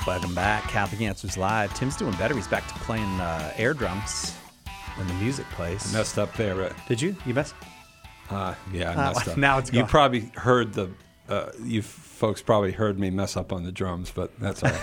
Welcome back. Catholic Answers Live. Tim's doing better. He's back to playing air drums when the music plays. I messed up there, right? Did you? You messed? Yeah, I messed up. Now it's gone. You probably heard you folks probably heard me mess up on the drums, but that's all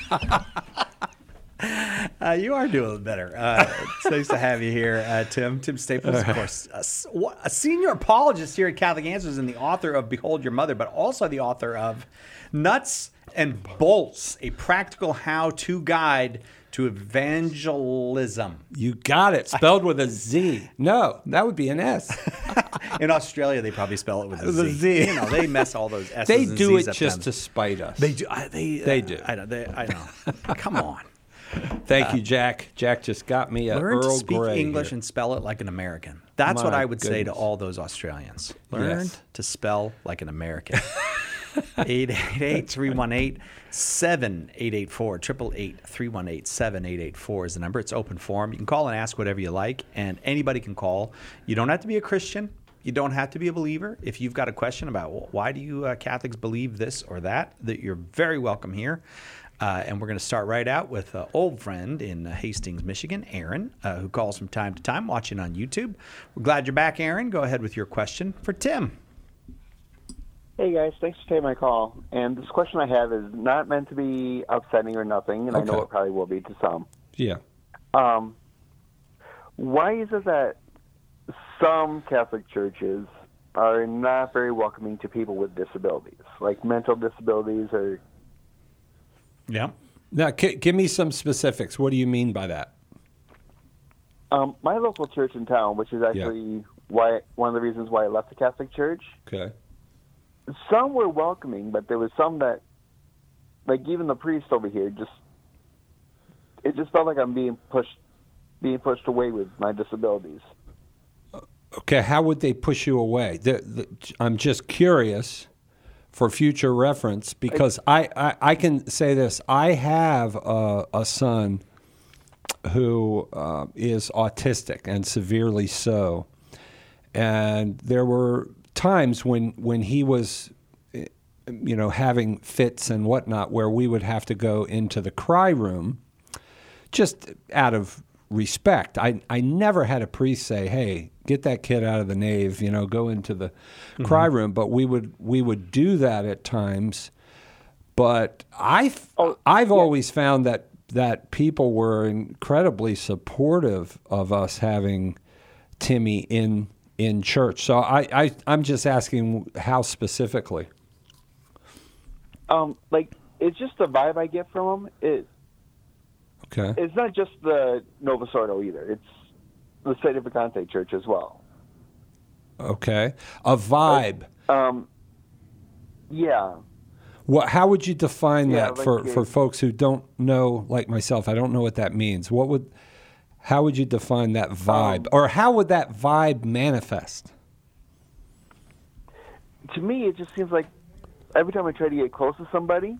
right. You are doing better. It's nice to have you here, Tim. Tim Staples, of course, a senior apologist here at Catholic Answers and the author of Behold Your Mother, but also the author of Nuts and Bolts, a practical how-to guide to evangelism. You got it. Spelled with a Z. No, that would be an S. In Australia, they probably spell it with a The Z. Z. You know, they mess all those S's They and do Z's it up just them. to spite us. They do. They do. I know. Come on. Thank you, Jack. Jack just got me a Learn Earl to speak Grey English here. and spell it like an American. That's what My I would say to goodness. all those Australians. Learn Yes. to spell like an American. 888-318-7884. 888-318-7884 is the number. It's open forum. You can call and ask whatever you like, and anybody can call. You don't have to be a Christian. You don't have to be a believer. If you've got a question about why do you Catholics believe this or that you're very welcome here. And we're going to start right out with an old friend in Hastings, Michigan, Aaron, who calls from time to time, watching on YouTube. We're glad you're back, Aaron. Go ahead with your question for Tim. Hey guys, thanks for taking my call. And this question I have is not meant to be upsetting or nothing, and I know Okay. it probably will be to some. Yeah. Why is it that some Catholic churches are not very welcoming to people with disabilities, like mental disabilities or... Yeah. Now, give me some specifics. What do you mean by that? My local church in town, which is actually one of the reasons why I left the Catholic Church, Okay. some were welcoming, but there was some that, like even the priest over here, it just felt like I'm being pushed away with my disabilities. Okay, how would they push you away? I'm just curious for future reference because I can say this. I have a son who is autistic and severely so. And there were times when he was, having fits and whatnot where we would have to go into the cry room just out of respect. I never had a priest say, "Hey, get that kid out of the nave, go into the cry room." But we would do that at times. But I've always found that people were incredibly supportive of us having Timmy in church. So I'm just asking how specifically. It's just the vibe I get from him. Okay. It's not just the Novus Ordo either. It's the Sede Vacante Church as well. Okay. A vibe. Yeah. How would you define that like for folks who don't know, like myself? I don't know what that means. How would you define that vibe, or how would that vibe manifest? To me, it just seems like every time I try to get close to somebody,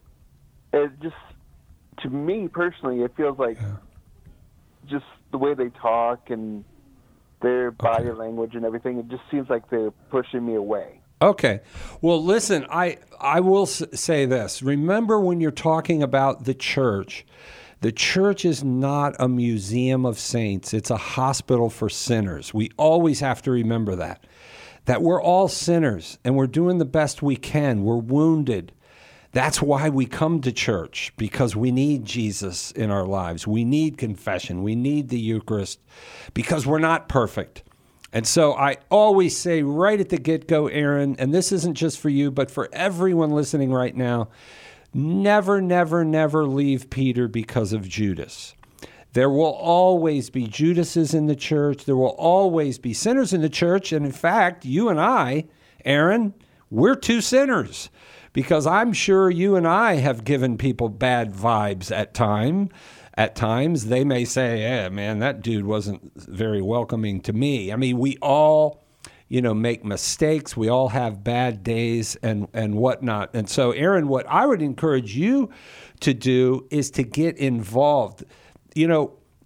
to me personally, it feels like just the way they talk and their body language and everything, it just seems like they're pushing me away. Okay. Well, listen, I will say this. Remember when you're talking about the church is not a museum of saints. It's a hospital for sinners. We always have to remember that we're all sinners and we're doing the best we can. We're wounded. That's why we come to church, because we need Jesus in our lives. We need confession. We need the Eucharist because we're not perfect. And so I always say right at the get-go, Aaron, and this isn't just for you, but for everyone listening right now, never, never, never leave Peter because of Judas. There will always be Judases in the church. There will always be sinners in the church. And in fact, you and I, Aaron, we're two sinners, because I'm sure you and I have given people bad vibes at times. At times, they may say, "Yeah, man, that dude wasn't very welcoming to me." I mean, we all, make mistakes. We all have bad days and whatnot. And so, Aaron, what I would encourage you to do is to get involved.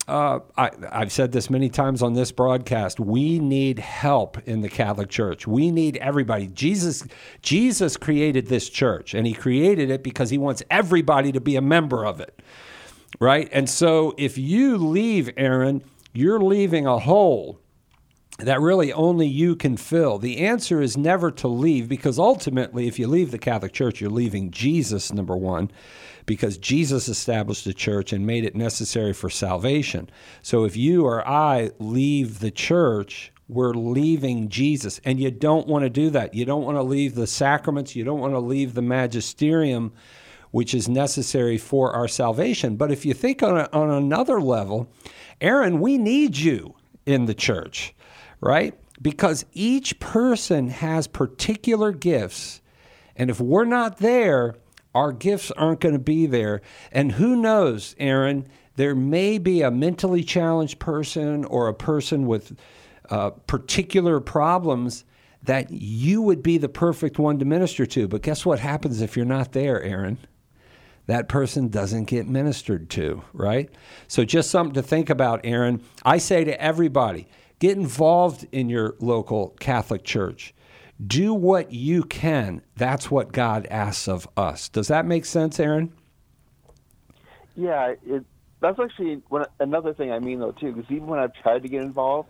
I've said this many times on this broadcast. We need help in the Catholic Church. We need everybody. Jesus created this church, and he created it because he wants everybody to be a member of it, right? And so if you leave, Aaron, you're leaving a hole that really only you can fill. The answer is never to leave, because ultimately, if you leave the Catholic Church, you're leaving Jesus, number one, because Jesus established the church and made it necessary for salvation. So if you or I leave the church, we're leaving Jesus. And you don't want to do that. You don't want to leave the sacraments. You don't want to leave the magisterium, which is necessary for our salvation. But if you think on another level, Aaron, we need you in the church, right? Because each person has particular gifts. And if we're not there, our gifts aren't going to be there. And who knows, Aaron, there may be a mentally challenged person or a person with particular problems that you would be the perfect one to minister to. But guess what happens if you're not there, Aaron? That person doesn't get ministered to, right? So just something to think about, Aaron. I say to everybody, get involved in your local Catholic church. Do what you can. That's what God asks of us. Does that make sense, Aaron? Yeah, that's actually another thing I mean, though, too, because even when I've tried to get involved,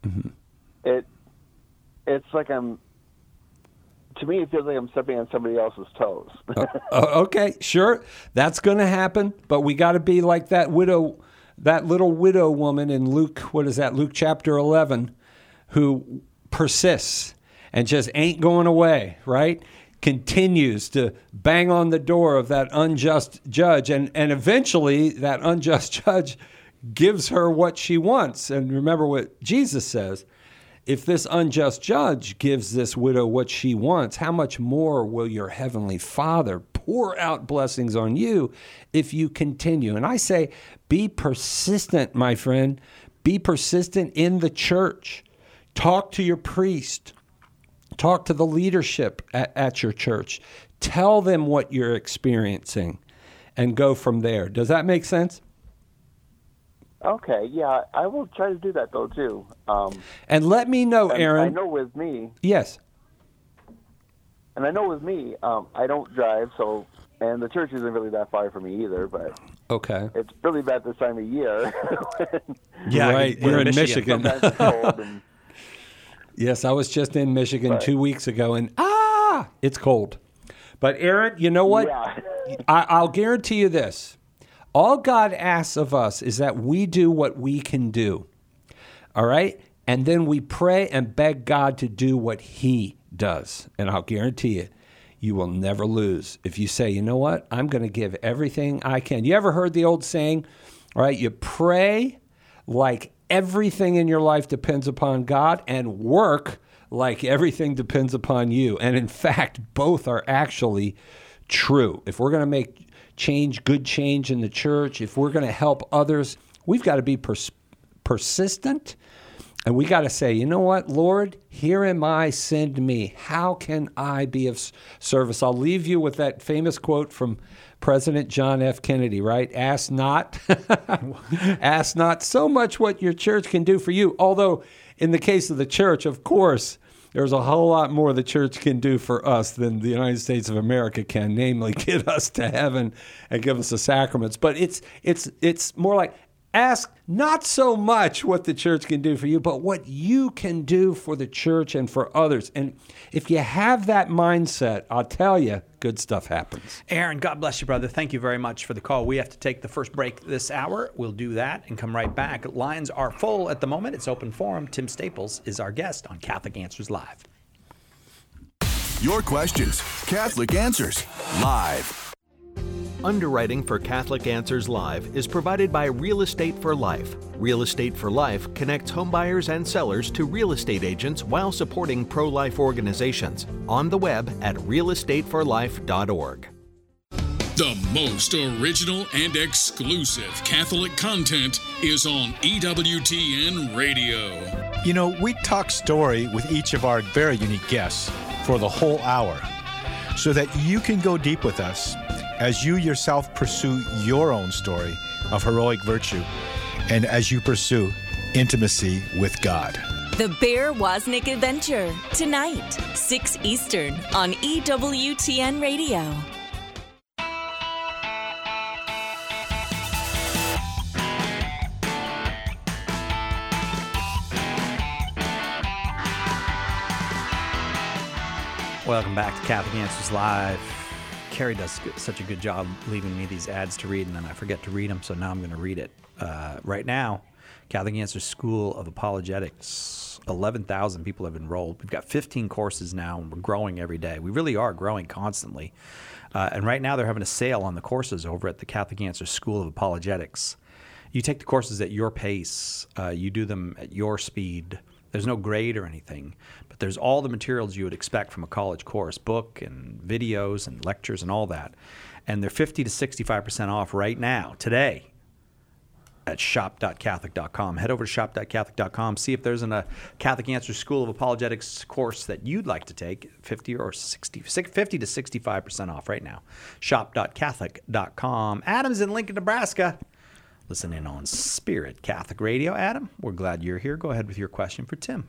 it's like to me, it feels like I'm stepping on somebody else's toes. Okay, sure. That's going to happen, but we got to be like that little widow woman in Luke, Luke chapter 11, who persists and just ain't going away, right? Continues to bang on the door of that unjust judge. And eventually that unjust judge gives her what she wants. And remember what Jesus says, if this unjust judge gives this widow what she wants, how much more will your heavenly Father pour out blessings on you if you continue? And I say, be persistent, my friend. Be persistent in the church. Talk to your priest. Talk to the leadership at your church. Tell them what you're experiencing and go from there. Does that make sense? Okay, yeah, I will try to do that, though, too. And let me know, Aaron. I know with me... Yes. And I know with me, I don't drive, and the church isn't really that far from me either, but... Okay. It's really bad this time of year. Yeah, right. You're in Michigan. Sometimes it's cold and... Yes, I was just in Michigan 2 weeks ago, and it's cold. But Aaron, you know what? Yeah. I'll guarantee you this. All God asks of us is that we do what we can do, all right? And then we pray and beg God to do what he does. And I'll guarantee you, you will never lose if you say, you know what? I'm going to give everything I can. You ever heard the old saying, all right, you pray like everything in your life depends upon God, and work like everything depends upon you. And in fact, both are actually true. If we're going to make good change in the church, if we're going to help others, we've got to be persistent. And we got to say, you know what, Lord, here am I, send me. How can I be of service? I'll leave you with that famous quote from President John F. Kennedy, right? Ask not so much what your church can do for you. Although in the case of the church, of course, there's a whole lot more the church can do for us than the United States of America can, namely get us to heaven and give us the sacraments. But it's more like, ask not so much what the church can do for you, but what you can do for the church and for others. And if you have that mindset, I'll tell you, good stuff happens. Aaron, God bless you, brother. Thank you very much for the call. We have to take the first break this hour. We'll do that and come right back. Lines are full at the moment. It's open forum. Tim Staples is our guest on Catholic Answers Live. Your questions, Catholic Answers Live. Underwriting for Catholic Answers Live is provided by Real Estate for Life. Real Estate for Life connects homebuyers and sellers to real estate agents while supporting pro-life organizations. On the web at realestateforlife.org. The most original and exclusive Catholic content is on EWTN Radio. You know, we talk story with each of our very unique guests for the whole hour so that you can go deep with us as you yourself pursue your own story of heroic virtue and as you pursue intimacy with God. The Bear Wozniak Adventure, tonight, 6 Eastern on EWTN Radio. Welcome back to Catholic Answers Live. Carrie does such a good job leaving me these ads to read, and then I forget to read them, so now I'm going to read it. Right now, Catholic Answers School of Apologetics, 11,000 people have enrolled. We've got 15 courses now, and we're growing every day. We really are growing constantly. And right now, they're having a sale on the courses over at the Catholic Answers School of Apologetics. You take the courses at your pace. You do them at your speed. There's no grade or anything, but there's all the materials you would expect from a college course, book and videos and lectures and all that. And they're 50 to 65% off right now, today, at shop.catholic.com. Head over to shop.catholic.com. See if there's a Catholic Answers School of Apologetics course that you'd like to take, 50 to 65% off right now. Shop.catholic.com. Adam's in Lincoln, Nebraska. Listening on Spirit Catholic Radio. Adam, we're glad you're here. Go ahead with your question for Tim.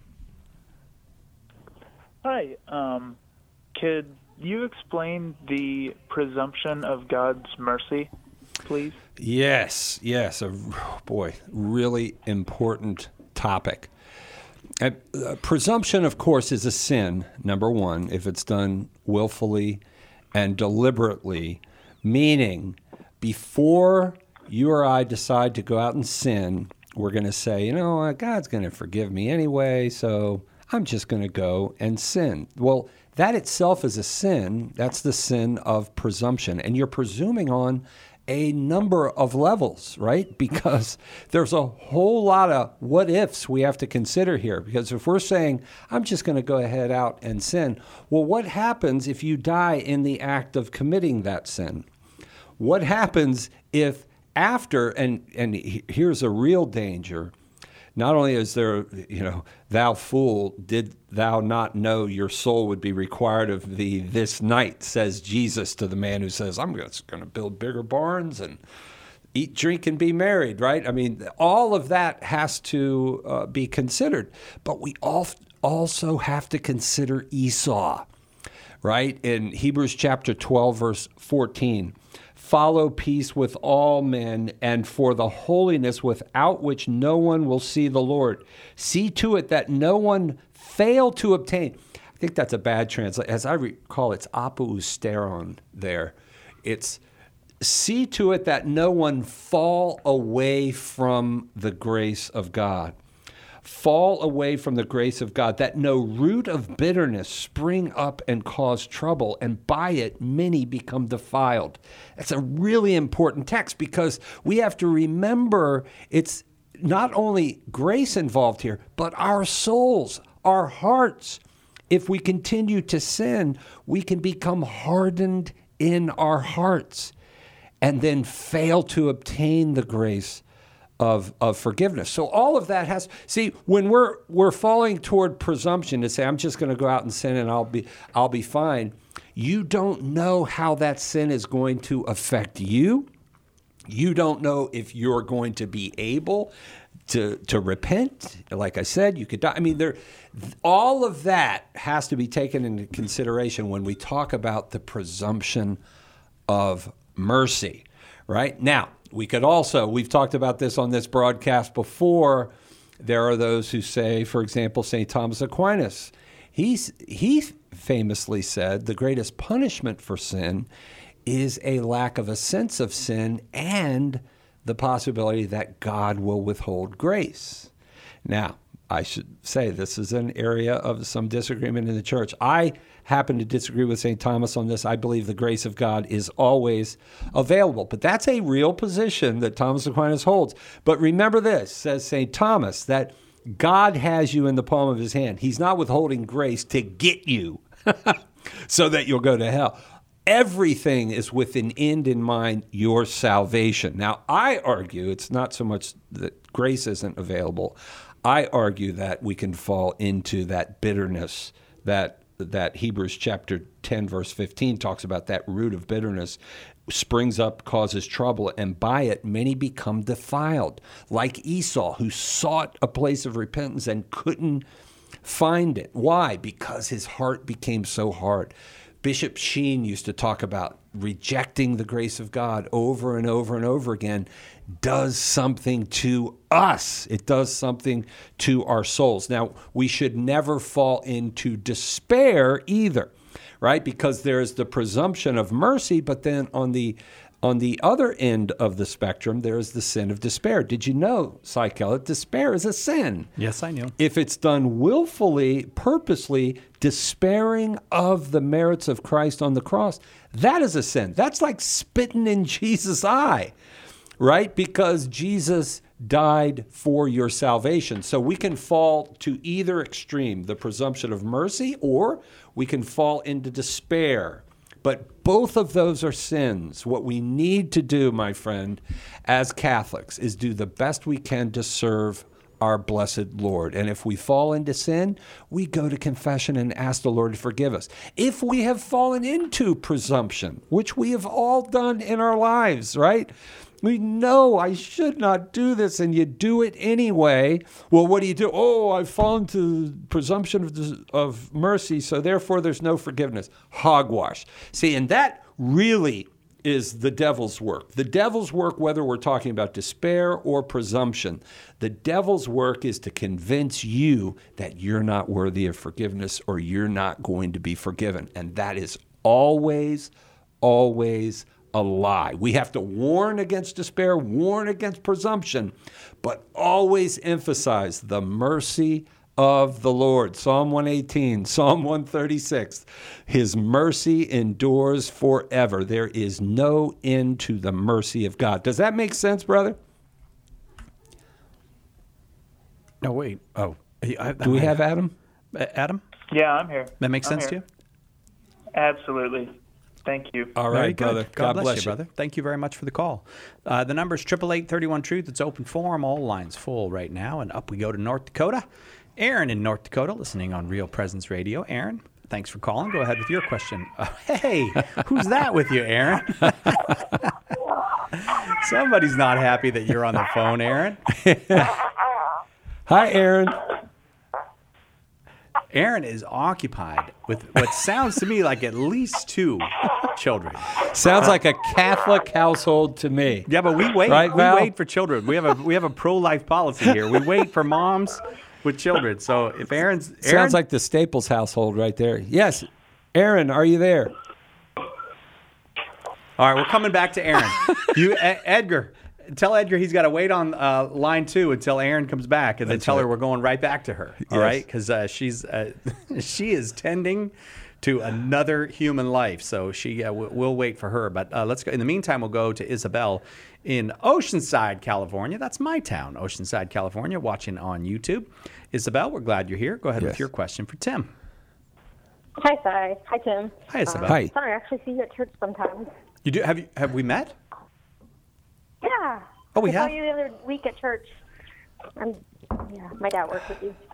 Hi. Could you explain the presumption of God's mercy, please? Yes. Really important topic. Presumption, of course, is a sin, number one, if it's done willfully and deliberately, meaning before you or I decide to go out and sin, we're going to say, God's going to forgive me anyway, so I'm just going to go and sin. Well, that itself is a sin. That's the sin of presumption. And you're presuming on a number of levels, right? Because there's a whole lot of what ifs we have to consider here. Because if we're saying, I'm just going to go ahead out and sin, well, what happens if you die in the act of committing that sin? What happens if after, and here's a real danger, not only is there, thou fool, did thou not know your soul would be required of thee this night, says Jesus to the man who says, I'm just going to build bigger barns and eat, drink, and be married, right? I mean, all of that has to be considered. But we also have to consider Esau, right? In Hebrews chapter 12, verse 14, follow peace with all men, and for the holiness without which no one will see the Lord. See to it that no one fail to obtain. I think that's a bad translation. As I recall, it's apousteron there. It's see to it that no one fall away from the grace of God. Fall away from the grace of God, that no root of bitterness spring up and cause trouble, and by it many become defiled. That's a really important text because we have to remember it's not only grace involved here, but our souls, our hearts. If we continue to sin, we can become hardened in our hearts and then fail to obtain the grace of forgiveness. So all of that when we're falling toward presumption to say, I'm just going to go out and sin and I'll be fine. You don't know how that sin is going to affect you. You don't know if you're going to be able to repent. Like I said, you could die. I mean, all of that has to be taken into consideration when we talk about the presumption of mercy, right? Now, we've talked about this on this broadcast before. There are those who say, for example, St. Thomas Aquinas, he famously said the greatest punishment for sin is a lack of a sense of sin and the possibility that God will withhold grace. Now, I should say this is an area of some disagreement in the church. I happen to disagree with St. Thomas on this. I believe the grace of God is always available. But that's a real position that Thomas Aquinas holds. But remember this, says St. Thomas, that God has you in the palm of his hand. He's not withholding grace to get you so that you'll go to hell. Everything is with an end in mind, your salvation. Now, I argue it's not so much that grace isn't available. I argue that we can fall into that bitterness that Hebrews chapter 10, verse 15 talks about, that root of bitterness. springs up, causes trouble, and by it many become defiled, like Esau, who sought a place of repentance and couldn't find it. Why? Because his heart became so hard. Bishop Sheen used to talk about rejecting the grace of God over and over and over again does something to us. It does something to our souls. Now, we should never fall into despair either, right? Because there's the presumption of mercy, but then on the other end of the spectrum, there's the sin of despair. Did you know, Cykel, despair is a sin? Yes, I knew. If it's done willfully, purposely, despairing of the merits of Christ on the cross, that is a sin. That's like spitting in Jesus' eye, right? Because Jesus died for your salvation. So we can fall to either extreme, the presumption of mercy, or we can fall into despair. But both of those are sins. What we need to do, my friend, as Catholics, is do the best we can to serve our blessed Lord. And if we fall into sin, we go to confession and ask the Lord to forgive us. If we have fallen into presumption, which we have all done in our lives, right? We know I should not do this, and you do it anyway. Well, what do you do? Oh, I've fallen to presumption of mercy, so therefore there's no forgiveness. Hogwash. See, and that really is the devil's work. The devil's work, whether we're talking about despair or presumption, the devil's work is to convince you that you're not worthy of forgiveness or you're not going to be forgiven. And that is always, always a lie. We have to warn against despair, warn against presumption, but always emphasize the mercy of the Lord. Psalm 118, Psalm 136. His mercy endures forever. There is no end to the mercy of God. Does that make sense, brother? No, wait. Oh. Do we have Adam? Adam? Yeah, I'm here. That makes sense to you? Absolutely. Thank you. All right, brother. God bless you, brother. Thank you very much for the call. The number is 888-31-TRUTH. It's open forum. All lines full right now. And up we go to North Dakota. Aaron in North Dakota, listening on Real Presence Radio. Aaron, thanks for calling. Go ahead with your question. Hey, who's that with you, Aaron? Somebody's not happy that you're on the phone, Aaron. Hi, Aaron. Aaron is occupied with what sounds to me like at least 2 children. Sounds like a Catholic household to me. Yeah, but we wait. Right, we Val? wait for children. We have a pro-life policy here. We wait for moms with children. So if Aaron's Sounds like the Staples household right there. Yes. Aaron, are you there? All right, we're coming back to Aaron. Edgar, tell Edgar he's got to wait on line 2 until Aaron comes back, and then tell her we're going right back to her. All right, because she is tending to another human life, so we'll wait for her. But let's go. In the meantime, we'll go to Isabel in Oceanside, California. That's my town, Oceanside, California, watching on YouTube. Isabel, we're glad you're here. Go ahead with your question for Tim. Hi, Cy. Hi, Tim. Hi, Isabel. Hi. Sorry, I actually see you at church sometimes. You do? Have we met? Yeah. Oh, we I have? saw you the other week at church. Yeah, my dad works with you.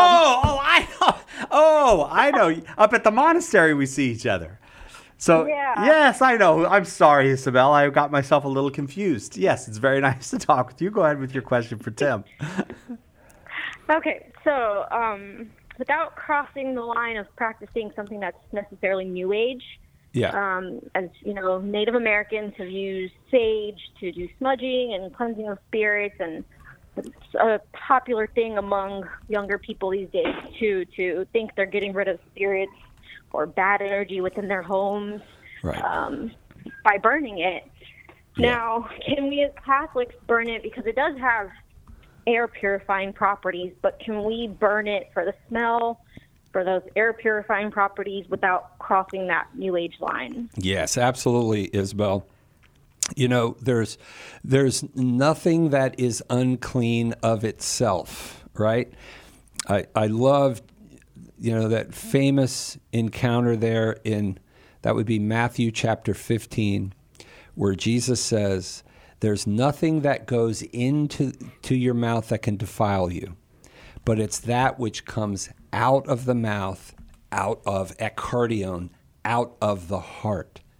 I know. Up at the monastery, we see each other. So, Yeah. Yes, I know. I'm sorry, Isabel. I got myself a little confused. Yes, it's very nice to talk with you. Go ahead with your question for Tim. Okay, so without crossing the line of practicing something that's necessarily New Age, as you know, Native Americans have used sage to do smudging and cleansing of spirits, and it's a popular thing among younger people these days to think they're getting rid of spirits or bad energy within their homes by burning it. Yeah. Now, can we as Catholics burn it because it does have air purifying properties, but can we burn it for the smell, for those air purifying properties without crossing that New Age line? Yes, absolutely, Isabel. You know, there's nothing that is unclean of itself, right? I love, that famous encounter there that would be Matthew chapter 15, where Jesus says, there's nothing that goes into your mouth that can defile you, but it's that which comes out of the mouth, out of ekardion, out of the heart.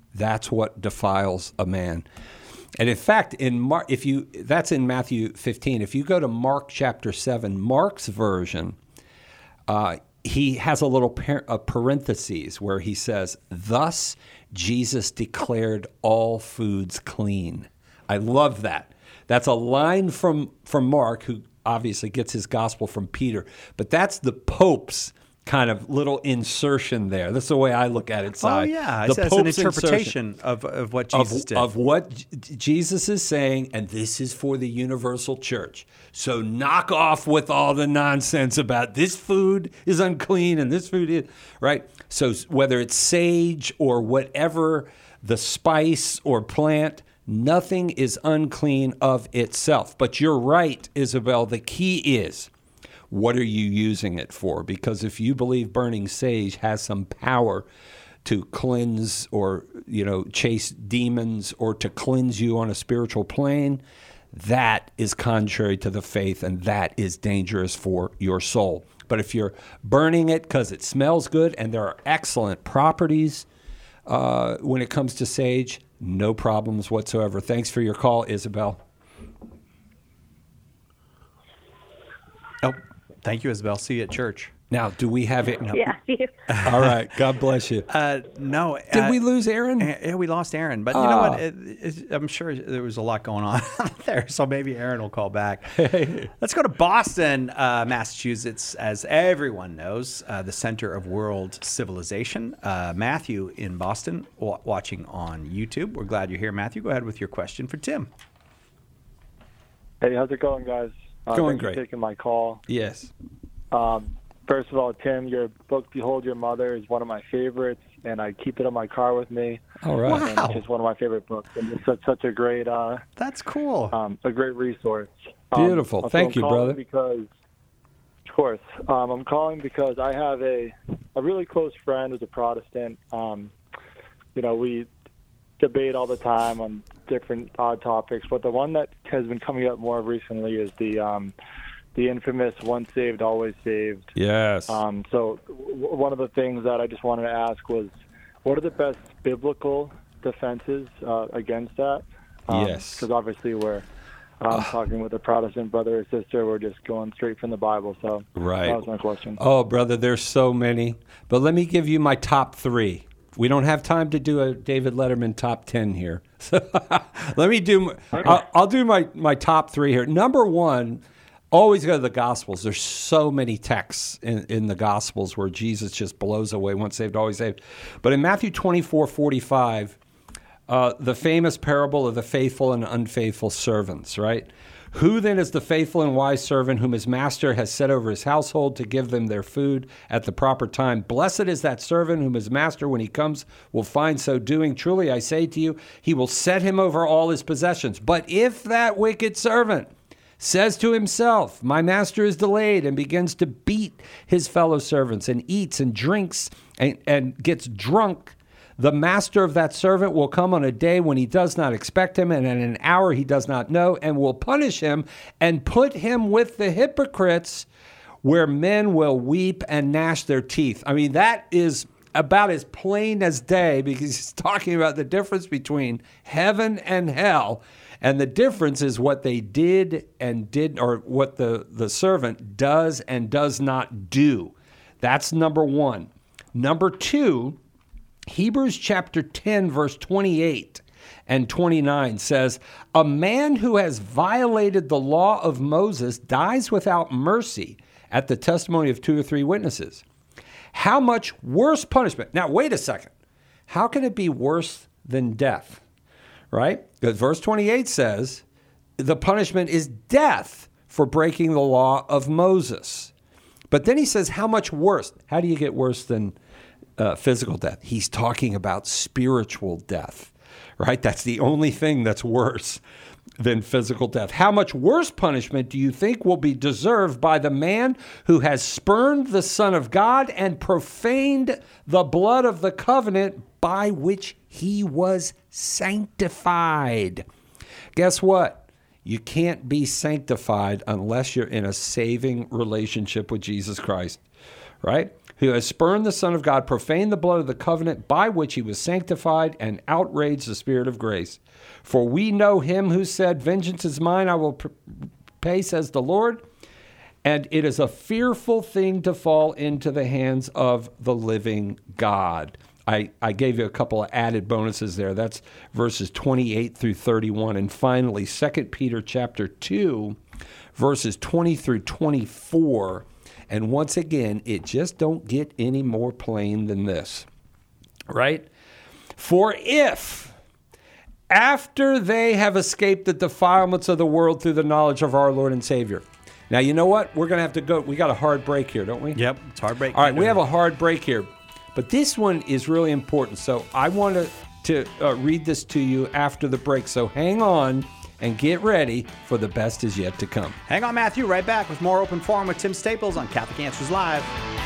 That's what defiles a man. And in fact, that's in Matthew 15. If you go to Mark chapter 7, Mark's version, he has a little parentheses where he says, "Thus Jesus declared all foods clean." I love that. That's a line from Mark, who obviously gets his gospel from Peter. But that's the Pope's kind of little insertion there. That's the way I look at it, Si. Oh, yeah. It's an interpretation of what Jesus did. Of what Jesus is saying, and this is for the universal church. So knock off with all the nonsense about this food is unclean and this food is, right? So whether it's sage or whatever the spice or plant, nothing is unclean of itself. But you're right, Isabel, the key is, what are you using it for? Because if you believe burning sage has some power to cleanse or, chase demons or to cleanse you on a spiritual plane, that is contrary to the faith, and that is dangerous for your soul. But if you're burning it because it smells good and there are excellent properties when it comes to sage, no problems whatsoever. Thanks for your call, Isabel. Oh, thank you, Isabel. See you at church. Now, do we have it? No. Yeah, see you. All right. God bless you. No. Did we lose Aaron? Yeah, we lost Aaron. But you know what? I'm sure there was a lot going on there, so maybe Aaron will call back. Let's go to Boston, Massachusetts. As everyone knows, the center of world civilization. Matthew in Boston, watching on YouTube. We're glad you're here, Matthew. Go ahead with your question for Tim. Hey, how's it going, guys? Going thanks great. For taking my call. Yes. First of all, Tim, your book, Behold Your Mother, is one of my favorites, and I keep it in my car with me. All right. Wow. And it's just one of my favorite books. And it's such a great That's cool. A great resource. Beautiful. Thank you, brother. Because, of course. I'm calling because I have a really close friend who's a Protestant. We debate all the time on different odd topics, but the one that has been coming up more recently is the infamous "once saved, always saved." Yes. So one of the things that I just wanted to ask was, what are the best biblical defenses against that? Yes. Because obviously we're talking with a Protestant brother or sister. We're just going straight from the Bible. So right. That was my question. Oh, brother, there's so many. But let me give you my top 3. We don't have time to do a David Letterman top 10 here. So let me do. I'll do my top 3 here. Number 1. Always go to the Gospels. There's so many texts in the Gospels where Jesus just blows away once saved, always saved. But in Matthew 24:45, the famous parable of the faithful and unfaithful servants, right? Who then is the faithful and wise servant whom his master has set over his household to give them their food at the proper time? Blessed is that servant whom his master, when he comes, will find so doing. Truly, I say to you, he will set him over all his possessions. But if that wicked servant says to himself, my master is delayed, and begins to beat his fellow servants and eats and drinks and gets drunk, the master of that servant will come on a day when he does not expect him, and at an hour he does not know, and will punish him and put him with the hypocrites, where men will weep and gnash their teeth. I mean, that is about as plain as day, because he's talking about the difference between heaven and hell. And the difference is what they did, or what the servant does and does not do. That's number 1. Number 2, Hebrews chapter 10, verse 28 and 29 says, a man who has violated the law of Moses dies without mercy at the testimony of 2 or 3 witnesses. How much worse punishment? Now, wait a second. How can it be worse than death? Right? Because verse 28 says the punishment is death for breaking the law of Moses. But then he says, how much worse? How do you get worse than physical death? He's talking about spiritual death, right? That's the only thing that's worse than physical death. How much worse punishment do you think will be deserved by the man who has spurned the Son of God and profaned the blood of the covenant by which he was sanctified? Guess what? You can't be sanctified unless you're in a saving relationship with Jesus Christ, right? who has spurned the Son of God, profaned the blood of the covenant by which he was sanctified, and outraged the Spirit of grace. For we know him who said, vengeance is mine, I will pay, says the Lord. And it is a fearful thing to fall into the hands of the living God. I gave you a couple of added bonuses there. That's verses 28 through 31. And finally, 2 Peter chapter 2, verses 20 through 24. And once again, it just don't get any more plain than this, right? For if, after they have escaped the defilements of the world through the knowledge of our Lord and Savior. Now, you know what? We're going to have to go. We got a hard break here, don't we? Yep, it's a hard break. All right, we have a hard break here. But this one is really important. So I want to read this to you after the break. So hang on and get ready for the best is yet to come. Hang on, Matthew. Right back with more Open Forum with Tim Staples on Catholic Answers Live.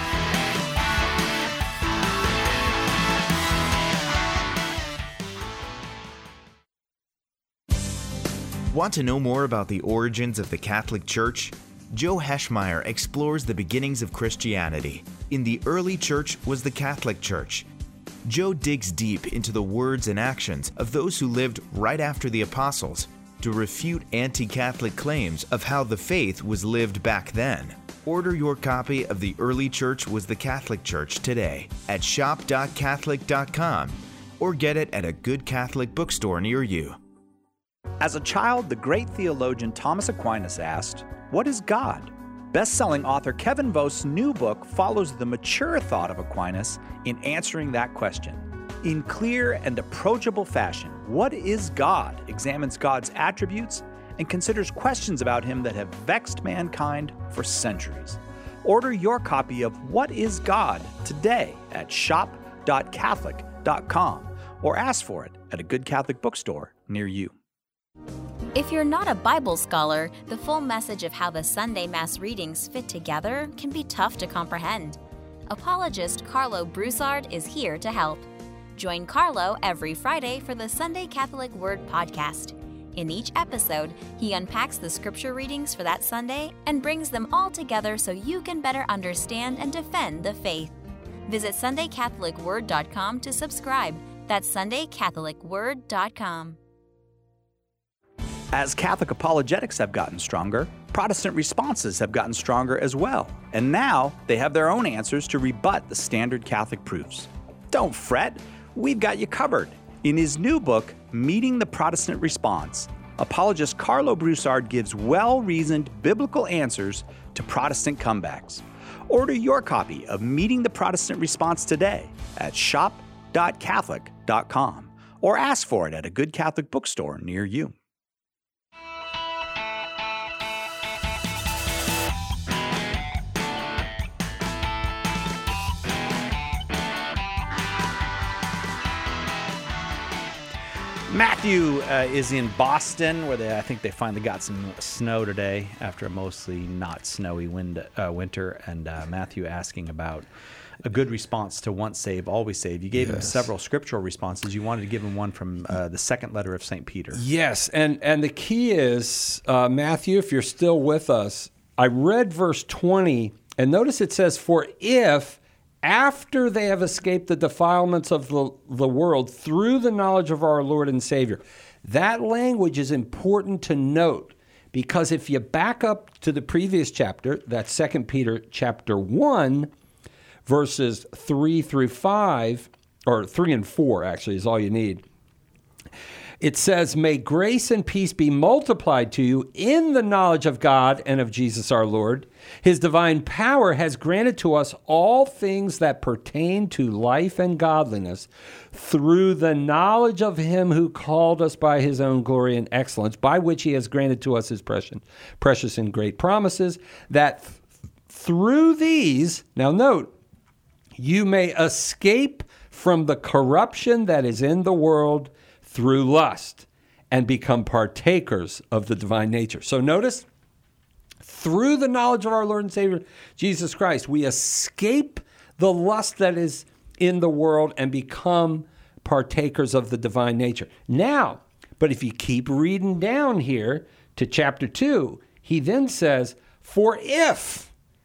Want to know more about the origins of the Catholic Church? Joe Heschmeyer explores the beginnings of Christianity. In the early church was the Catholic Church. Joe digs deep into the words and actions of those who lived right after the apostles to refute anti-Catholic claims of how the faith was lived back then. Order your copy of The Early Church Was the Catholic Church today at shop.catholic.com or get it at a good Catholic bookstore near you. As a child, the great theologian Thomas Aquinas asked, "What is God?" Best-selling author Kevin Vost's new book follows the mature thought of Aquinas in answering that question. In clear and approachable fashion, What is God? Examines God's attributes and considers questions about him that have vexed mankind for centuries. Order your copy of What is God today at shop.catholic.com or ask for it at a good Catholic bookstore near you. If you're not a Bible scholar, the full message of how the Sunday Mass readings fit together can be tough to comprehend. Apologist Carlo Broussard is here to help. Join Carlo every Friday for the Sunday Catholic Word podcast. In each episode, he unpacks the scripture readings for that Sunday and brings them all together so you can better understand and defend the faith. Visit SundayCatholicWord.com to subscribe. That's SundayCatholicWord.com. As Catholic apologetics have gotten stronger, Protestant responses have gotten stronger as well. And now they have their own answers to rebut the standard Catholic proofs. Don't fret, we've got you covered. In his new book, Meeting the Protestant Response, apologist Carlo Broussard gives well-reasoned biblical answers to Protestant comebacks. Order your copy of Meeting the Protestant Response today at shop.catholic.com or ask for it at a good Catholic bookstore near you. Matthew is in Boston, where I think they finally got some snow today after a mostly not snowy winter. And Matthew asking about a good response to once saved, always saved. You gave him several scriptural responses. You wanted to give him one from the second letter of St. Peter. Yes, and the key is, Matthew, if you're still with us, I read verse 20, and notice it says, "For if after they have escaped the defilements of the world through the knowledge of our Lord and Savior." That language is important to note, because if you back up to the previous chapter, that's 2 Peter chapter 1, verses 3 through 5, or 3 and 4 actually is all you need. It says, "May grace and peace be multiplied to you in the knowledge of God and of Jesus our Lord. His divine power has granted to us all things that pertain to life and godliness through the knowledge of him who called us by his own glory and excellence, by which he has granted to us his precious and great promises, that through these," now note, "you may escape from the corruption that is in the world through lust, and become partakers of the divine nature." So notice, through the knowledge of our Lord and Savior, Jesus Christ, we escape the lust that is in the world and become partakers of the divine nature. Now, but if you keep reading down here to chapter 2, he then says, "For if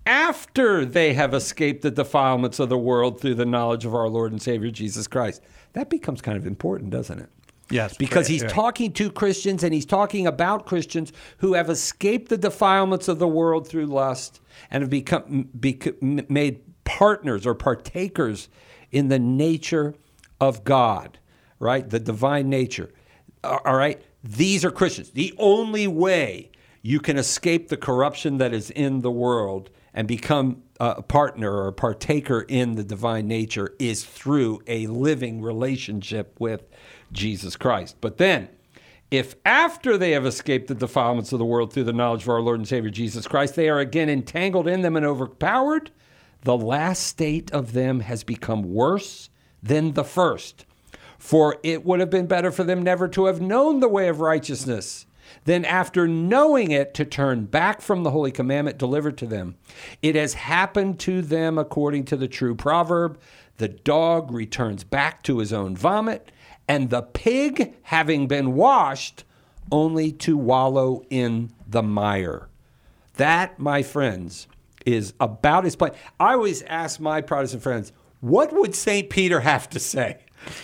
after they have escaped the defilements of the world through the knowledge of our Lord and Savior Jesus Christ. That becomes kind of important, doesn't it? Yes. Because he's talking to Christians, and he's talking about Christians who have escaped the defilements of the world through lust and have become made partners or partakers in the nature of God, right? The divine nature. All right? These are Christians. The only way you can escape the corruption that is in the world and become a partner or a partaker in the divine nature is through a living relationship with Jesus Christ. But then, if after they have escaped the defilements of the world through the knowledge of our Lord and Savior Jesus Christ, they are again entangled in them and overpowered, the last state of them has become worse than the first. For it would have been better for them never to have known the way of righteousness than after knowing it to turn back from the holy commandment delivered to them. It has happened to them according to the true proverb, the dog returns back to his own vomit, and the pig, having been washed, only to wallow in the mire. That, my friends, is about as plain. I always ask my Protestant friends, what would St. Peter have to say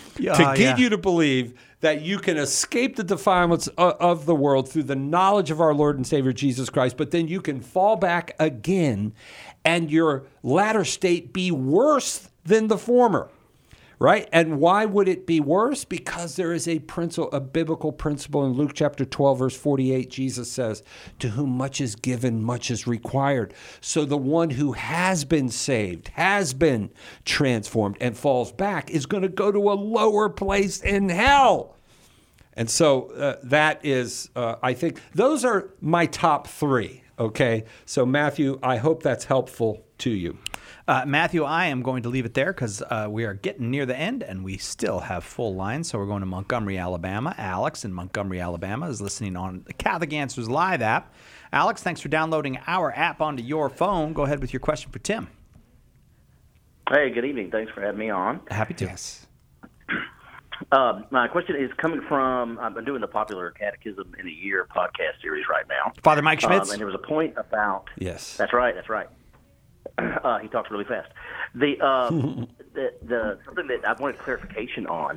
to get you to believe that you can escape the defilements of the world through the knowledge of our Lord and Savior Jesus Christ, but then you can fall back again and your latter state be worse than the former, right? And why would it be worse? Because there is a biblical principle in Luke chapter 12, verse 48. Jesus says, to whom much is given, much is required. So the one who has been saved, has been transformed, and falls back is going to go to a lower place in hell. And so that is, I think, those are my top three, okay? So Matthew, I hope that's helpful to you. Matthew, I am going to leave it there because we are getting near the end and we still have full lines. So we're going to Montgomery, Alabama. Alex in Montgomery, Alabama is listening on the Catholic Answers Live app. Alex, thanks for downloading our app onto your phone. Go ahead with your question for Tim. Hey, good evening. Thanks for having me on. Happy to. Yes. My question is coming from, I've been doing the Popular Catechism in a Year podcast series right now. Father Mike Schmitz. And there was a point about... Yes. That's right. He talks really fast. The something that I wanted clarification on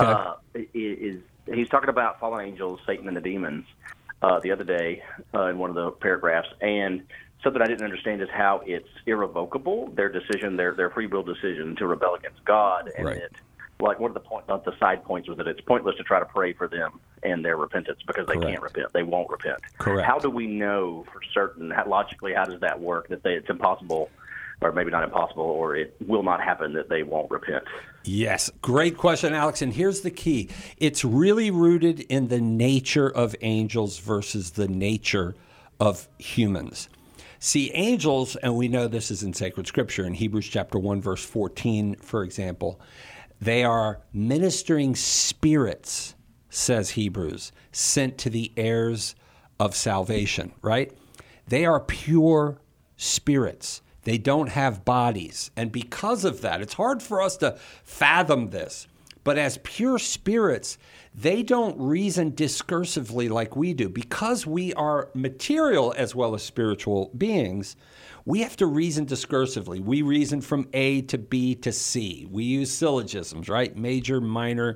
is he's talking about fallen angels, Satan, and the demons the other day in one of the paragraphs, and something I didn't understand is how it's irrevocable, their decision, their free will decision to rebel against God, and right. that, like one of the side points was that it's pointless to try to pray for them and their repentance because they can't repent. They won't repent. Correct. How do we know for certain, logically, how does that work, that it's impossible, or maybe not impossible, or it will not happen that they won't repent? Yes. Great question, Alex. And here's the key. It's really rooted in the nature of angels versus the nature of humans. See, angels, and we know this is in sacred scripture, in Hebrews chapter 1, verse 14, for example, they are ministering spirits, says Hebrews, sent to the heirs of salvation, right? They are pure spirits. They don't have bodies. And because of that, it's hard for us to fathom this, but as pure spirits, they don't reason discursively like we do. Because we are material as well as spiritual beings, we have to reason discursively. We reason from A to B to C. We use syllogisms, right? Major, minor,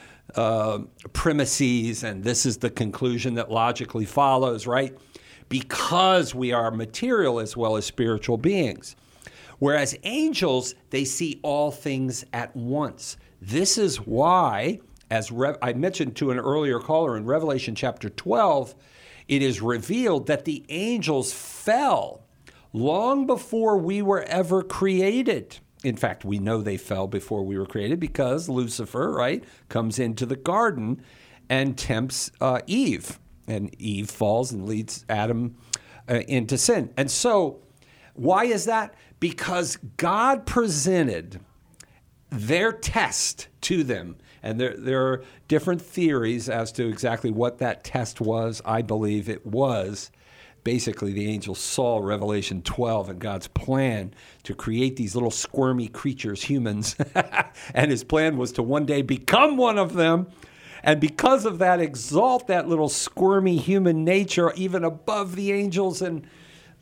premises, and this is the conclusion that logically follows, right? Because we are material as well as spiritual beings. Whereas angels, they see all things at once. This is why, as I mentioned to an earlier caller in Revelation chapter 12, it is revealed that the angels fell long before we were ever created. In fact, we know they fell before we were created because Lucifer, right, comes into the garden and tempts Eve. And Eve falls and leads Adam into sin. And so, why is that? Because God presented their test to them. And there are different theories as to exactly what that test was. I believe it was basically the angels saw Revelation 12 and God's plan to create these little squirmy creatures, humans. And his plan was to one day become one of them. And because of that, exalt that little squirmy human nature even above the angels and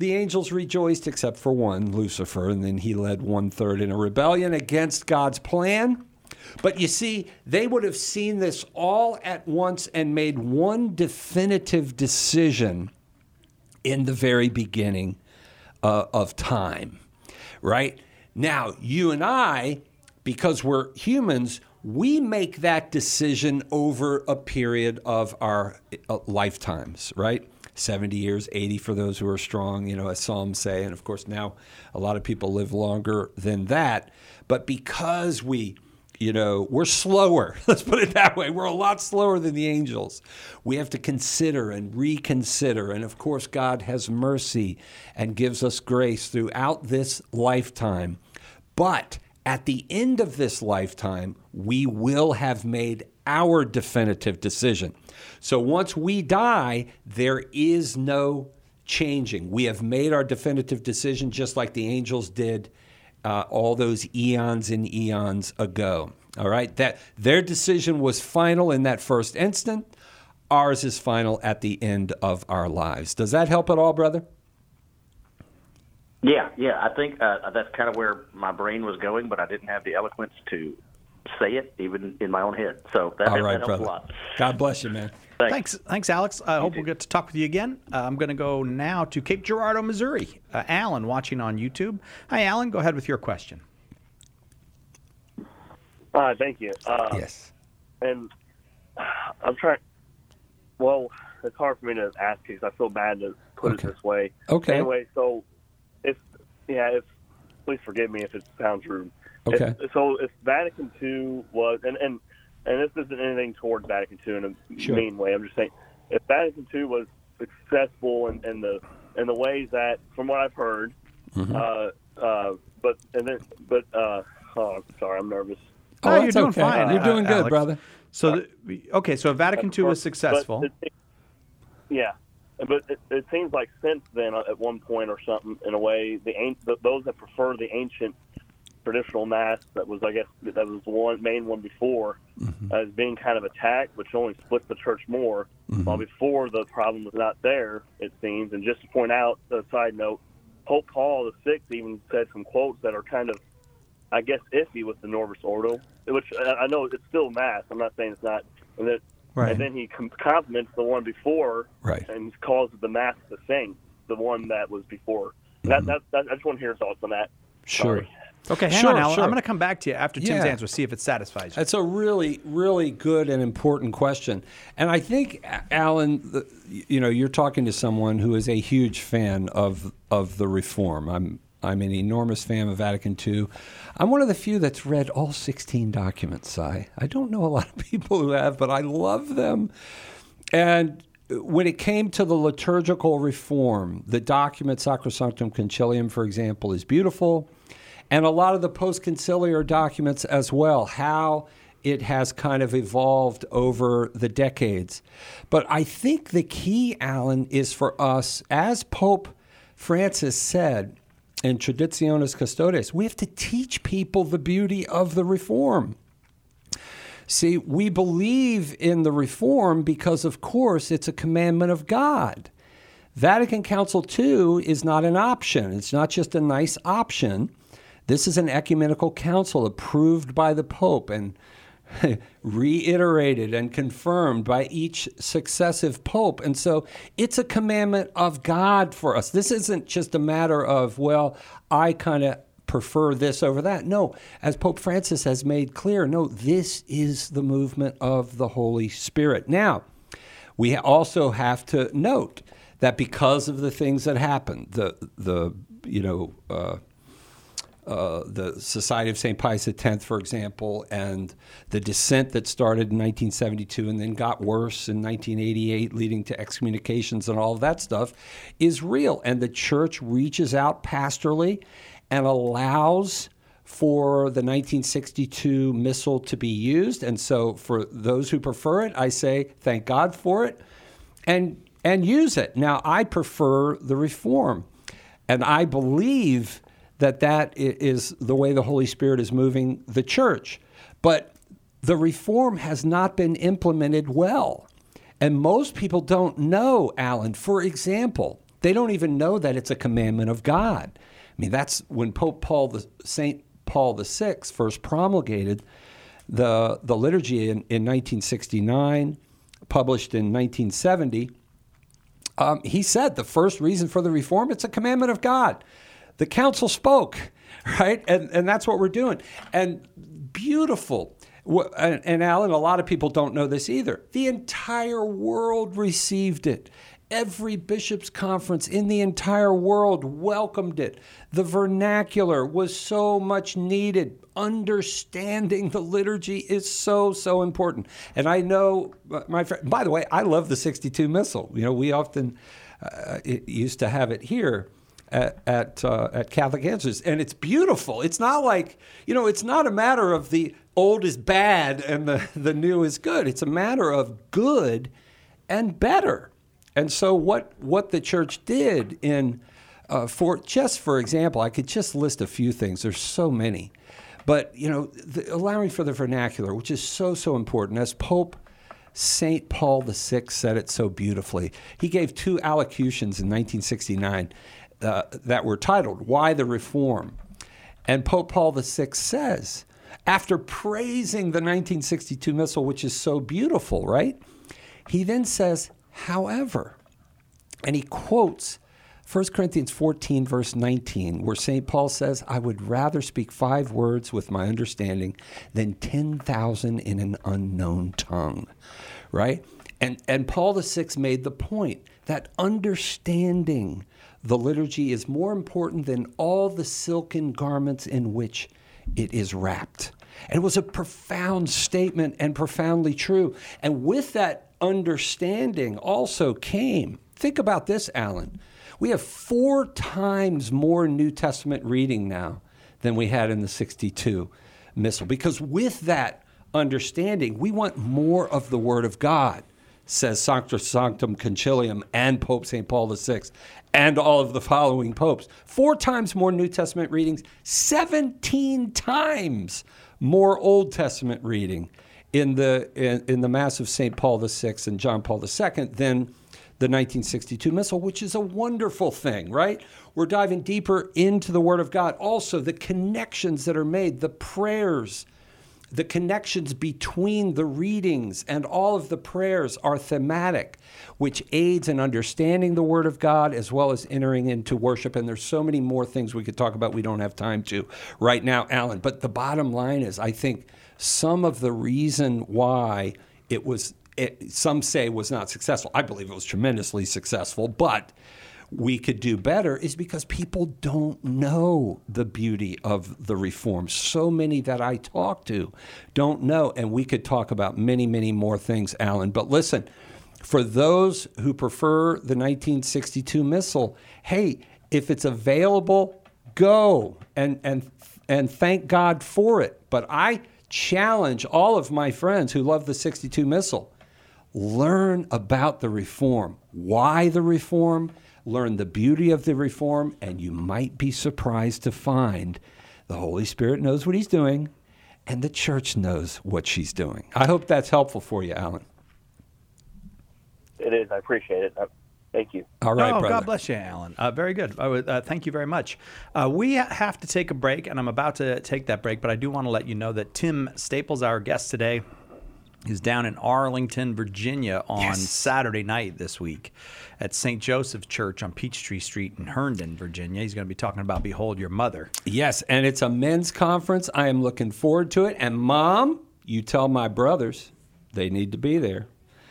the angels rejoiced except for one, Lucifer, and then he led 1/3 in a rebellion against God's plan. But you see, they would have seen this all at once and made one definitive decision in the very beginning of time, right? Now, you and I, because we're humans, we make that decision over a period of our lifetimes, right? 70 years, 80 for those who are strong, as Psalms say. And of course, now a lot of people live longer than that. But because we're slower, let's put it that way, we're a lot slower than the angels. We have to consider and reconsider. And of course, God has mercy and gives us grace throughout this lifetime. But at the end of this lifetime, we will have made our definitive decision. So once we die, there is no changing. We have made our definitive decision just like the angels did all those eons and eons ago. All right? That their decision was final in that first instant. Ours is final at the end of our lives. Does that help at all, brother? Yeah. I think that's kind of where my brain was going, but I didn't have the eloquence to say it, even in my own head. So that helps brother. a lot. God bless you, man. Thanks, Alex. I hope we'll get to talk with you again. I'm going to go now to Cape Girardeau, Missouri. Alan, watching on YouTube. Hi, Alan. Go ahead with your question. Thank you. Yes. And I'm trying. Well, it's hard for me to ask you because I feel bad to put it this way. Okay. Anyway, so please forgive me if it sounds rude. Okay. If Vatican II was, and this isn't anything towards Vatican II in a mean way. I'm just saying, if Vatican II was successful in the ways that, from what I've heard, sorry, I'm nervous. Oh, you're doing fine. You're doing good, Alex. Brother. So, so Vatican II was successful. But it seems like since then, at one point or something, in a way, those that prefer the ancient traditional mass that was the main one before is being kind of attacked, which only splits the church more. While before the problem was not there, it seems. And just to point out, a side note, Pope Paul VI even said some quotes that are kind of, I guess, iffy with the Novus Ordo, which I know it's still mass. I'm not saying it's not. And then he compliments the one before, and calls the mass the saint, the one that was before. I just want to hear your thoughts on that. Sure. Sorry. Okay, hang on, Alan. I'm going to come back to you after Tim's answer, see if it satisfies you. That's a really, really good and important question. And I think, Alan, you're talking to someone who is a huge fan of the Reform. I'm an enormous fan of Vatican II. I'm one of the few that's read all 16 documents, I don't know a lot of people who have, but I love them. And when it came to the liturgical reform, the document Sacrosanctum Concilium, for example, is beautiful. And a lot of the post-conciliar documents as well, how it has kind of evolved over the decades. But I think the key, Alan, is for us, as Pope Francis said in Traditionis Custodes, we have to teach people the beauty of the Reform. See, we believe in the Reform because, of course, it's a commandment of God. Vatican Council II is not an option. It's not just a nice option. This is an ecumenical council approved by the Pope and reiterated and confirmed by each successive Pope. And so it's a commandment of God for us. This isn't just a matter of, well, I kind of prefer this over that. No, as Pope Francis has made clear, no, this is the movement of the Holy Spirit. Now, we also have to note that because of the things that happened, the Society of St. Pius X, for example, and the dissent that started in 1972 and then got worse in 1988, leading to excommunications and all of that stuff, is real. And the church reaches out pastorally and allows for the 1962 missal to be used. And so for those who prefer it, I say thank God for it and use it. Now, I prefer the Reform, and I believe that is the way the Holy Spirit is moving the church. But the Reform has not been implemented well. And most people don't know, Alan. For example, They don't even know that it's a commandment of God. I mean, that's when St. Paul VI first promulgated the liturgy in 1969, published in 1970. He said the first reason for the reform, it's a commandment of God. The council spoke, right? And that's what we're doing. And beautiful. And Alan, a lot of people don't know this either. The entire world received it. Every bishops' conference in the entire world welcomed it. The vernacular was so much needed. Understanding the liturgy is so, so important. And I know, my friend, by the way, I love the 62 Missal. You know, we often used to have it here at Catholic Answers, and it's beautiful. It's not like, you know, it's not a matter of the old is bad and the new is good. It's a matter of good and better. And so what the church did for example, I could just list a few things. There's so many. But, you know, allowing for the vernacular, which is so, so important. As Pope St. Paul VI said it so beautifully, he gave 2 allocutions in 1969 that were titled, Why the Reform? And Pope Paul VI says, after praising the 1962 Missal, which is so beautiful, right? He then says, however, and he quotes 1 Corinthians 14, verse 19, where St. Paul says, I would rather speak 5 words with my understanding than 10,000 in an unknown tongue, right? And Paul VI made the point that understanding the liturgy is more important than all the silken garments in which it is wrapped. And it was a profound statement and profoundly true. And with that understanding also came, think about this, Alan, we have 4 times more New Testament reading now than we had in the 62 Missal. Because with that understanding, we want more of the Word of God, says Sancta Sanctum Concilium and Pope St. Paul VI and all of the following popes. 4 times more New Testament readings, 17 times more Old Testament reading in the Mass of St. Paul VI and John Paul II than the 1962 Missal, which is a wonderful thing, right? We're diving deeper into the Word of God. Also, the connections that are made, the prayers, the connections between the readings and all of the prayers are thematic, which aids in understanding the Word of God as well as entering into worship. And there's so many more things we could talk about we don't have time to right now, Alan. But the bottom line is, I think some of the reason why some say was not successful. I believe it was tremendously successful, but we could do better is because people don't know the beauty of the reform. So many that I talk to don't know, and we could talk about many, many more things, Alan. But listen, for those who prefer the 1962 Missal, hey, if it's available, go and thank God for it. But I challenge all of my friends who love the 62 Missal, learn about the reform. Why the reform? Learn the beauty of the reform, and you might be surprised to find the Holy Spirit knows what he's doing, and the church knows what she's doing. I hope that's helpful for you, Alan. It is. I appreciate it. Thank you. All right, brother. God bless you, Alan. Very good. Thank you very much. We have to take a break, and I'm about to take that break, but I do want to let you know that Tim Staples, our guest today, is down in Arlington, Virginia on Saturday night this week at St. Joseph Church on Peachtree Street in Herndon, Virginia. He's going to be talking about Behold Your Mother. Yes, and it's a men's conference. I am looking forward to it. And Mom, you tell my brothers they need to be there.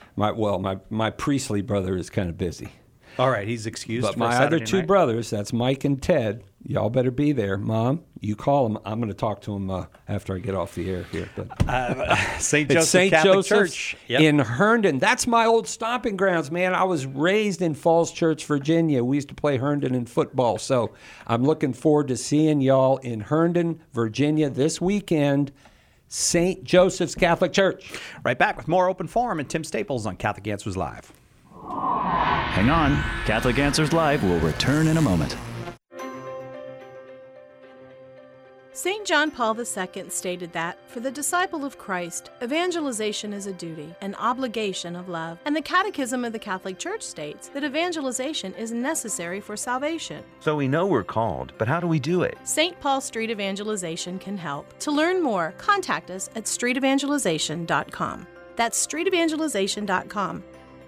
My priestly brother is kind of busy. All right, he's excused. But my other 2 brothers, that's Mike and Ted, y'all better be there. Mom, you call them. I'm going to talk to them after I get off the air here. St. Joseph Catholic Church in Herndon. That's my old stomping grounds, man. I was raised in Falls Church, Virginia. We used to play Herndon in football. So I'm looking forward to seeing y'all in Herndon, Virginia this weekend. St. Joseph's Catholic Church. Right back with more Open Forum and Tim Staples on Catholic Answers Live. Hang on. Catholic Answers Live will return in a moment. St. John Paul II stated that, for the disciple of Christ, evangelization is a duty, an obligation of love. And the Catechism of the Catholic Church states that evangelization is necessary for salvation. So we know we're called, but how do we do it? St. Paul Street Evangelization can help. To learn more, contact us at streetevangelization.com. That's streetevangelization.com.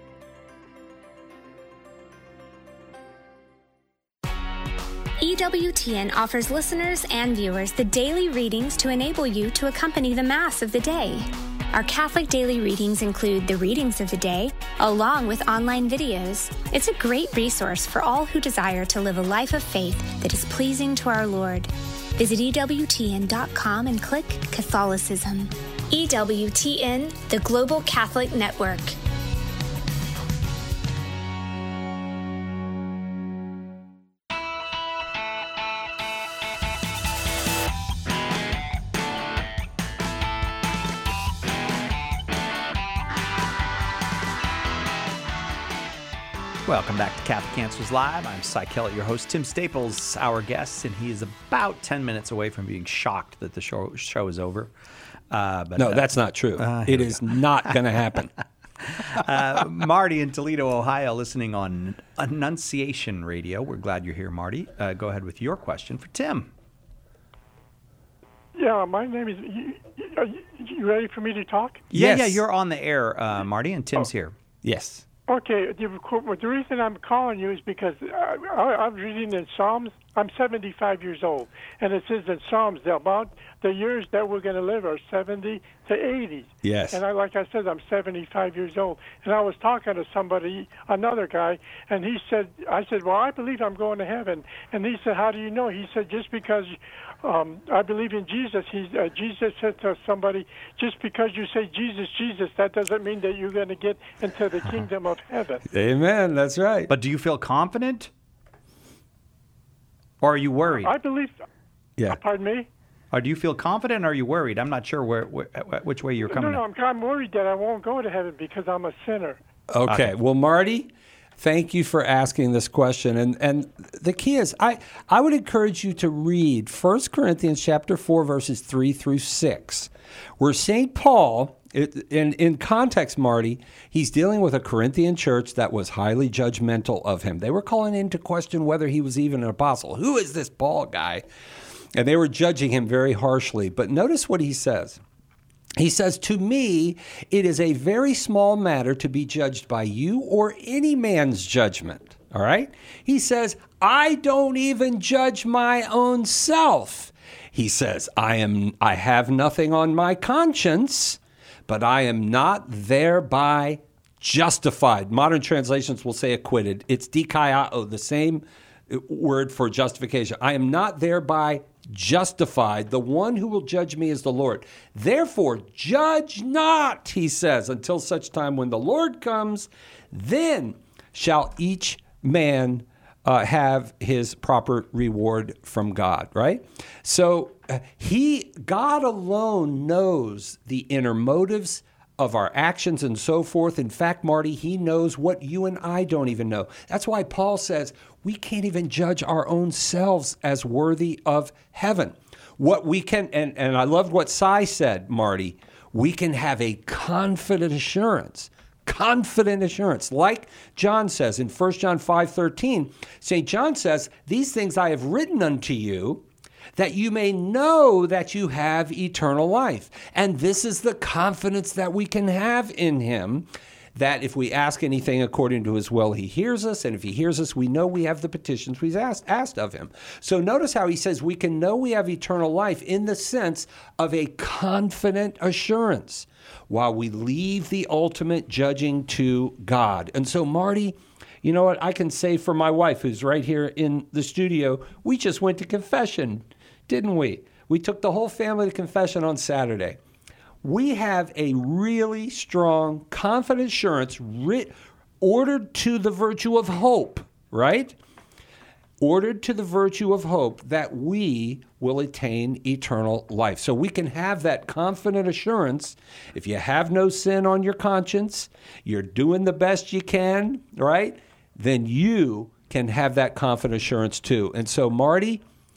EWTN offers listeners and viewers the daily readings to enable you to accompany the Mass of the day. Our Catholic daily readings include the readings of the day, along with online videos. It's a great resource for all who desire to live a life of faith that is pleasing to our Lord. Visit EWTN.com and click Catholicism. EWTN, the Global Catholic Network. Welcome back to Catholic Answers Live. I'm Cy Kellett, your host. Tim Staples, our guest, and he is about 10 minutes away from being shocked that the show is over. No, that's not true. It is not going to happen. Marty in Toledo, Ohio, listening on Annunciation Radio. We're glad you're here, Marty. Go ahead with your question for Tim. Yeah, my name is... Are you ready for me to talk? Yes. Yeah, you're on the air, Marty, and Tim's here. Yes. Okay, the reason I'm calling you is because I'm reading in Psalms. I'm 75 years old, and it says in Psalms about the years that we're going to live are 70 to 80. Yes. And like I said, I'm 75 years old, and I was talking to somebody, another guy, and he said, I said, well, I believe I'm going to heaven, and he said, how do you know? He said, just because I believe in Jesus. Jesus said to somebody, just because you say Jesus, Jesus, that doesn't mean that you're going to get into the kingdom of heaven. Amen. That's right. But do you feel confident? Or are you worried? I believe. Yeah. Pardon me? Or do you feel confident or are you worried? I'm not sure which way you're coming. No, I'm worried that I won't go to heaven because I'm a sinner. Okay. Well, Marty, thank you for asking this question. And the key is, I would encourage you to read 1 Corinthians chapter 4, verses 3 through 6, where St. Paul, in context, Marty, he's dealing with a Corinthian church that was highly judgmental of him. They were calling into question whether he was even an apostle. Who is this Paul guy? And they were judging him very harshly. But notice what he says. He says, to me, it is a very small matter to be judged by you or any man's judgment. All right? He says, I don't even judge my own self. He says, I have nothing on my conscience, but I am not thereby justified. Modern translations will say acquitted. It's dikaiao, the same word for justification. I am not thereby justified. The one who will judge me is the Lord. Therefore, judge not, he says, until such time when the Lord comes, then shall each man have his proper reward from God, right? So God alone knows the inner motives of our actions and so forth. In fact, Marty, he knows what you and I don't even know. That's why Paul says we can't even judge our own selves as worthy of heaven. What we can, and I loved what Cy said, Marty, we can have a confident assurance, like John says in 1 John 5:13. St. John says, these things I have written unto you, that you may know that you have eternal life. And this is the confidence that we can have in him, that if we ask anything according to his will, he hears us. And if he hears us, we know we have the petitions we've asked of him. So notice how he says we can know we have eternal life in the sense of a confident assurance while we leave the ultimate judging to God. And so, Marty, you know what? I can say for my wife, who's right here in the studio, we just went to confession, didn't we? We took the whole family to confession on Saturday. We have a really strong, confident assurance ordered to the virtue of hope, right? Ordered to the virtue of hope that we will attain eternal life. So we can have that confident assurance. If you have no sin on your conscience, you're doing the best you can, right? Then you can have that confident assurance too. And so, Marty,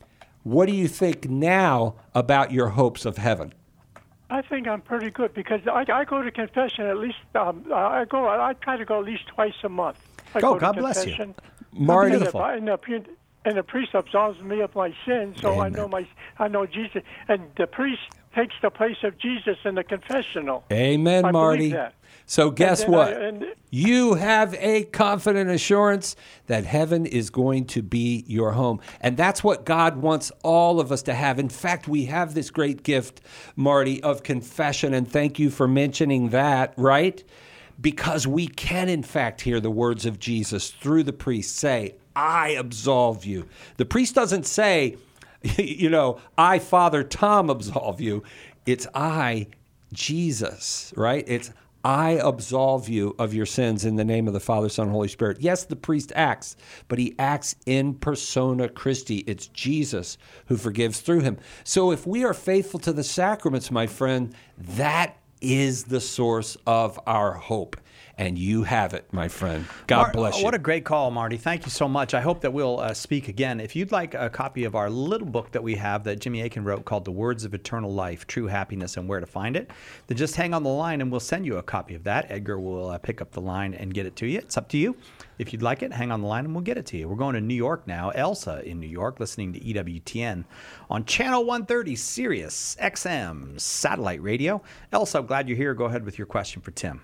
what do you think now about your hopes of heaven? I think I'm pretty good because I go to confession at least. I try to go at least twice a month. God bless you, Marty. And the priest absolves me of my sins, so Amen. I know Jesus, and the priest takes the place of Jesus in the confessional. Amen, I Marty. believe that. So guess And then what? You have a confident assurance that heaven is going to be your home. And that's what God wants all of us to have. In fact, we have this great gift, Marty, of confession. And thank you for mentioning that, right? Because we can, in fact, hear the words of Jesus through the priest say, I absolve you. The priest doesn't say, I, Father Tom, absolve you. It's I, Jesus, right? It's I absolve you of your sins in the name of the Father, Son, and Holy Spirit. Yes, the priest acts, but he acts in persona Christi. It's Jesus who forgives through him. So if we are faithful to the sacraments, my friend, that is the source of our hope. And you have it, my friend. God bless you. What a great call, Marty. Thank you so much. I hope that we'll speak again. If you'd like a copy of our little book that we have that Jimmy Akin wrote called The Words of Eternal Life, True Happiness and Where to Find It, then just hang on the line and we'll send you a copy of that. Edgar will pick up the line and get it to you. It's up to you. If you'd like it, hang on the line and we'll get it to you. We're going to New York now. Elsa in New York, listening to EWTN on Channel 130, Sirius XM Satellite Radio. Elsa, I'm glad you're here. Go ahead with your question for Tim.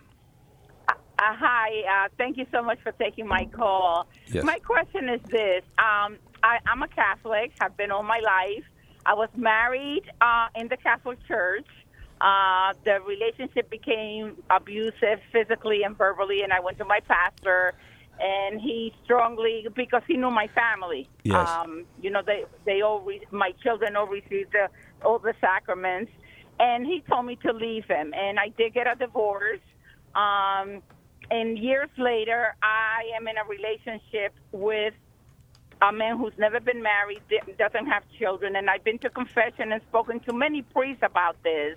Hi. Thank you so much for taking my call. Yes. My question is this. I'm a Catholic, have been all my life. I was married in the Catholic Church. The relationship became abusive physically and verbally, and I went to my pastor, and he strongly, because he knew my family. Yes. They all, my children all received all the sacraments, and he told me to leave him, and I did get a divorce. And years later, I am in a relationship with a man who's never been married, doesn't have children, and I've been to confession and spoken to many priests about this.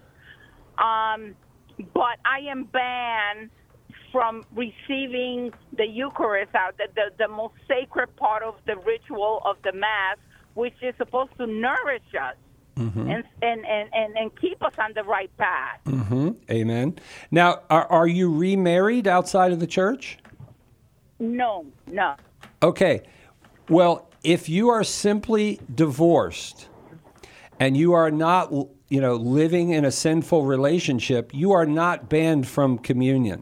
But I am banned from receiving the Eucharist, the most sacred part of the ritual of the Mass, which is supposed to nourish us. Mm-hmm. And keep us on the right path. Mm-hmm. Amen. Now, are you remarried outside of the church? No. Okay. Well, if you are simply divorced and you are not, living in a sinful relationship, you are not banned from communion.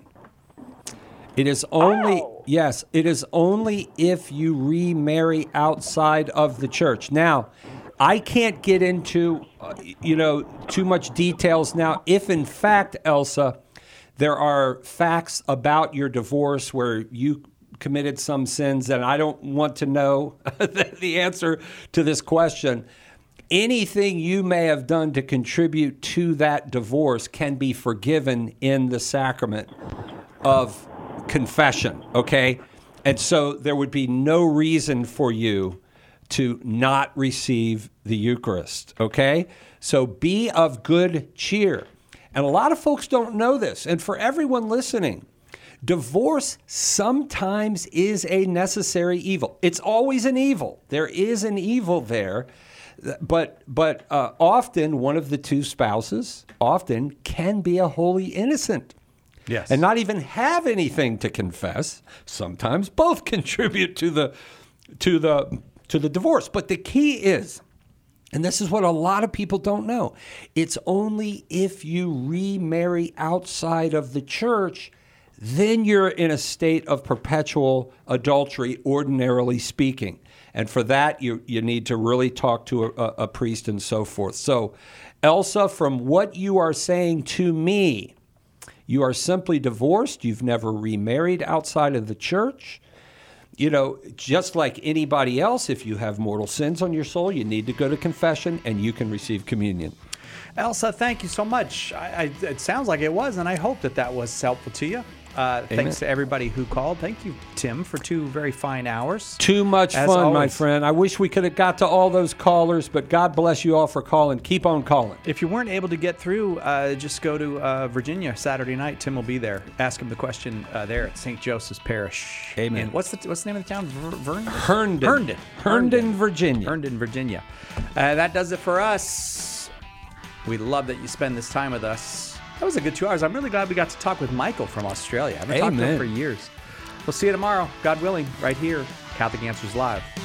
It is only, yes, it is only if you remarry outside of the church. Now, I can't get into, too much details now. If, in fact, Elsa, there are facts about your divorce where you committed some sins, and I don't want to know the answer to this question, anything you may have done to contribute to that divorce can be forgiven in the sacrament of confession, okay? And so there would be no reason for you to not receive the Eucharist, okay? So be of good cheer. And a lot of folks don't know this. And for everyone listening, divorce sometimes is a necessary evil. It's always an evil. There is an evil there. But often one of the two spouses can be a holy innocent. Yes. And not even have anything to confess. Sometimes both contribute to the divorce. But the key is, and this is what a lot of people don't know, it's only if you remarry outside of the church, then you're in a state of perpetual adultery, ordinarily speaking. And for that, you need to really talk to a priest and so forth. So, Elsa, from what you are saying to me, you are simply divorced. You've never remarried outside of the church. Just like anybody else, if you have mortal sins on your soul, you need to go to confession and you can receive communion. Elsa, thank you so much. It sounds like it was, and I hope that was helpful to you. Thanks to everybody who called. Thank you, Tim, for 2 very fine hours. Too much As fun, always. my friend. I wish we could have got to all those callers, but God bless you all for calling. Keep on calling. If you weren't able to get through, just go to Virginia Saturday night. Tim will be there. Ask him the question there at St. Joseph's Parish. Amen. And what's the name of the town? Herndon, Virginia. Herndon, Virginia. That does it for us. We love that you spend this time with us. That was a good 2 hours. I'm really glad we got to talk with Michael from Australia. I haven't talked to him for years. We'll see you tomorrow, God willing, right here, Catholic Answers Live.